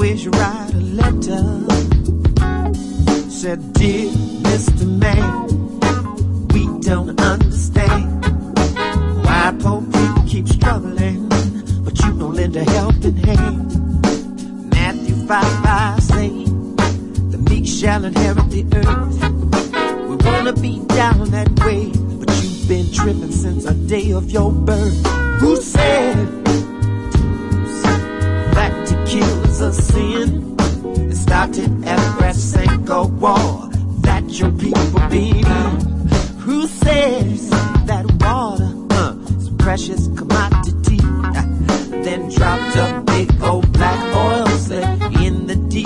always write a letter. Said, dear Mr. Man, we don't understand why poor people keep struggling, but you don't lend a helping hand. Matthew 5:5 say, the meek shall inherit the earth. We wanna be down that way, but you've been tripping since the day of your birth. Who said that to kill is a sin? It started at Brasenko War that your people been in. Who says that water is a precious commodity? Then dropped a big old